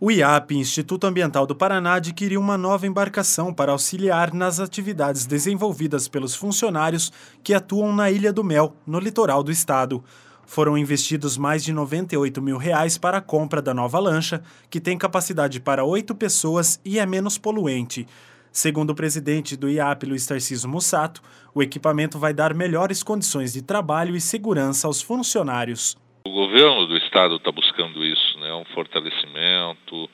O IAP, Instituto Ambiental do Paraná, adquiriu uma nova embarcação para auxiliar nas atividades desenvolvidas pelos funcionários que atuam na Ilha do Mel, no litoral do estado. Foram investidos mais de R$ 98 mil para a compra da nova lancha, que tem capacidade para 8 pessoas e é menos poluente. Segundo o presidente do IAP, Luiz Tarcísio Mussato, o equipamento vai dar melhores condições de trabalho e segurança aos funcionários. O governo do estado está buscando isso, né? Um fortalecimento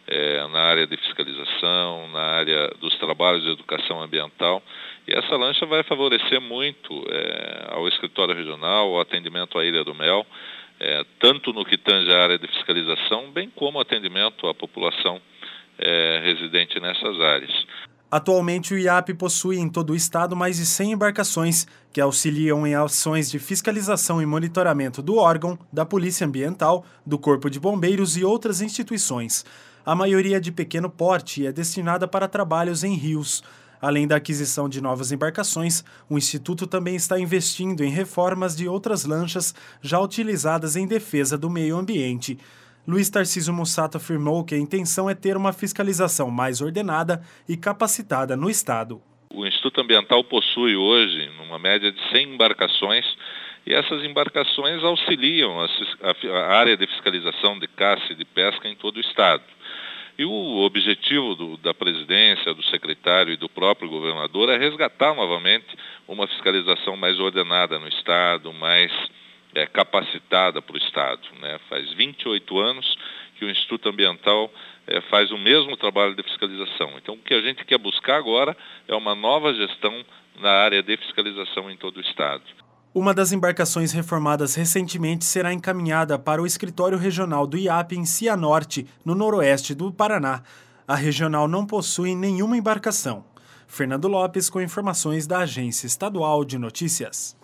na área de fiscalização, na área dos trabalhos de educação ambiental. E essa lancha vai favorecer muito ao escritório regional, ao atendimento à Ilha do Mel, tanto no que tange a área de fiscalização, bem como atendimento à população residente nessas áreas. Atualmente, o IAP possui em todo o estado mais de 100 embarcações que auxiliam em ações de fiscalização e monitoramento do órgão, da Polícia Ambiental, do Corpo de Bombeiros e outras instituições. A maioria de pequeno porte é destinada para trabalhos em rios. Além da aquisição de novas embarcações, o Instituto também está investindo em reformas de outras lanchas já utilizadas em defesa do meio ambiente. Luiz Tarcísio Mussato afirmou que a intenção é ter uma fiscalização mais ordenada e capacitada no estado. O Instituto Ambiental possui hoje uma média de 100 embarcações e essas embarcações auxiliam a área de fiscalização de caça e de pesca em todo o estado. E o objetivo da presidência, do secretário e do próprio governador é resgatar novamente uma fiscalização mais ordenada no estado, mais capacitada para o estado, né? Faz 28 anos que o Instituto Ambiental faz o mesmo trabalho de fiscalização. Então, o que a gente quer buscar agora é uma nova gestão na área de fiscalização em todo o estado. Uma das embarcações reformadas recentemente será encaminhada para o escritório regional do IAP em Cianorte, no noroeste do Paraná. A regional não possui nenhuma embarcação. Fernando Lopes com informações da Agência Estadual de Notícias.